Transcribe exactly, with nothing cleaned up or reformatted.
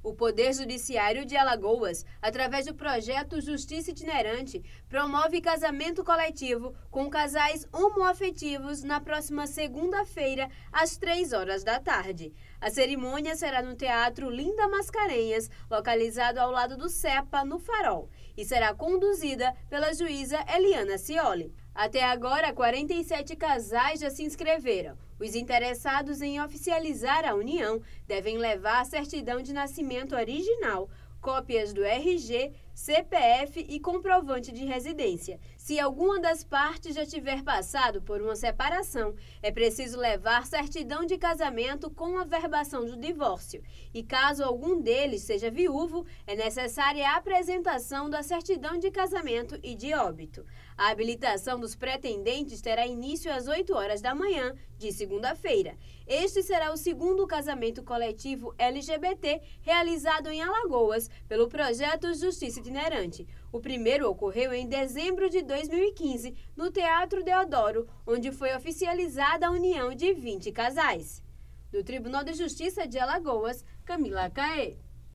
O Poder Judiciário de Alagoas, através do projeto Justiça Itinerante, promove casamento coletivo com casais homoafetivos na próxima segunda-feira, às três horas da tarde. A cerimônia será no Teatro Linda Mascarenhas, localizado ao lado do SEPA, no Farol, e será conduzida pela juíza Eliana Scioli. Até agora, quarenta e sete casais já se inscreveram. Os interessados em oficializar a união devem levar a certidão de nascimento original, cópias do R G, C P F e comprovante de residência. Se alguma das partes já tiver passado por uma separação, é preciso levar certidão de casamento com averbação do divórcio. E caso algum deles seja viúvo, é necessária a apresentação da certidão de casamento e de óbito. A habilitação dos pretendentes terá início às oito horas da manhã de segunda-feira. Este será o segundo casamento coletivo L G B T realizado em Alagoas pelo projeto Justiça Itinerante. O primeiro ocorreu em dezembro de dois mil e quinze, no Teatro Deodoro, onde foi oficializada a união de vinte casais. Do Tribunal de Justiça de Alagoas, Camila Caê.